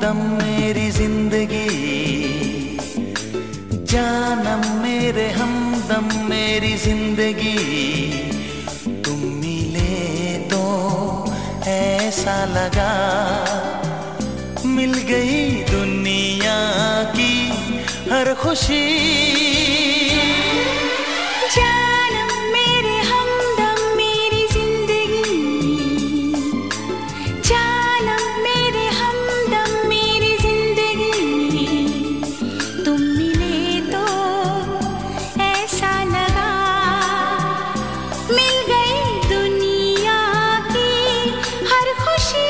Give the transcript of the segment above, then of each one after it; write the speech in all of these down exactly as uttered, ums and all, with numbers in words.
हमदम मेरी जिंदगी, जानम मेरे हमदम मेरी जिंदगी। तुम मिले तो ऐसा लगा मिल गई दुनिया की हर खुशी। जानम मेरे हमदम मेरी जिंदगी, जानम मेरे हमदम मेरी जिंदगी। तुम मिले तो ऐसा लगा मिल गई दुनिया की हर खुशी।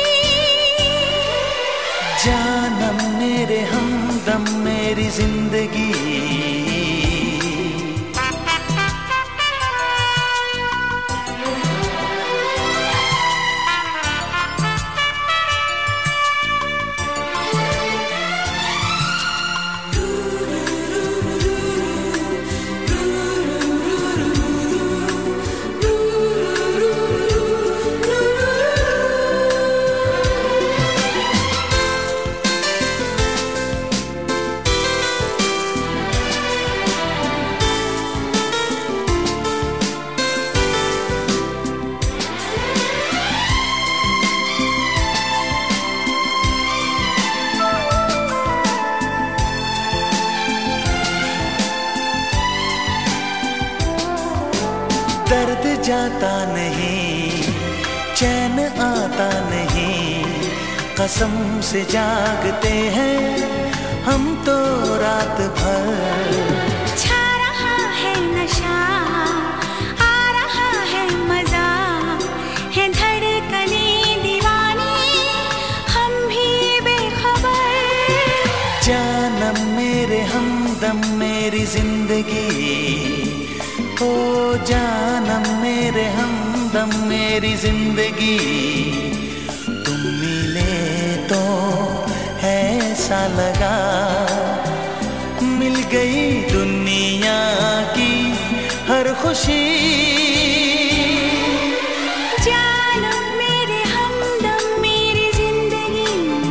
जानम मेरे हमदम मेरी जिंदगी। दर्द जाता नहीं, चैन आता नहीं, कसम से जागते हैं हम तो रात भर। छा रहा है नशा, आ रहा है मजा, है धड़कने दीवानी, हम भी बेखबर। जानम मेरे हमदम मेरी जिंदगी, ओ जानम मेरे हमदम मेरी जिंदगी। तुम मिले तो ऐसा लगा मिल गई दुनिया की हर खुशी। जानम मेरे हमदम मेरी जिंदगी।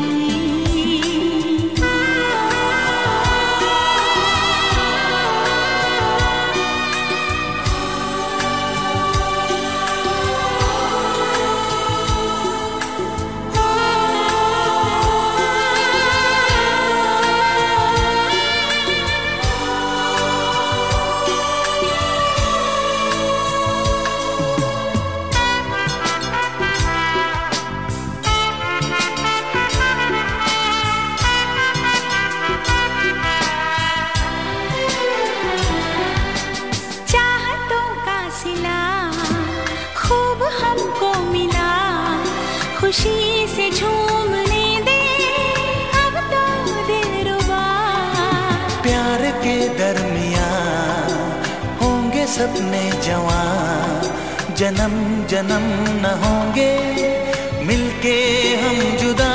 खूब हमको मिला, खुशी से झूमने दे अब तो दिलरुबा। प्यार के दरमियां होंगे सपने जवां, जन्म जन्म न होंगे मिलके हम जुदा।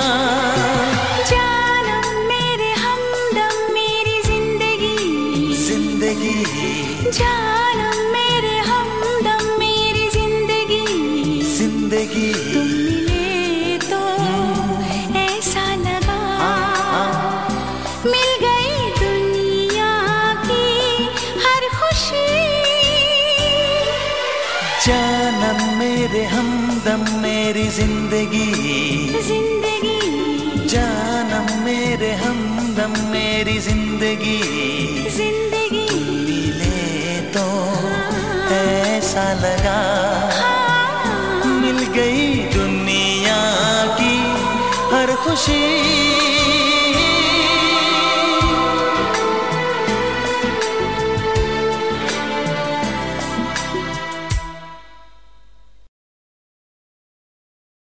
जानम मेरे हमदम मेरी जिंदगी, जिंदगी। जानम मेरे हमदम मेरी जिंदगी, जिंदगी। तुम मिले तो ऐसा लगा मिल गई दुनिया की हर खुशी। जानम मेरे हमदम मेरी जिंदगी, जिंदगी। जानम मेरे हमदम मेरी जिंदगी, जिंदगी। तुम मिले तो ऐसा लगा मिल गई दुनिया की हर खुशी।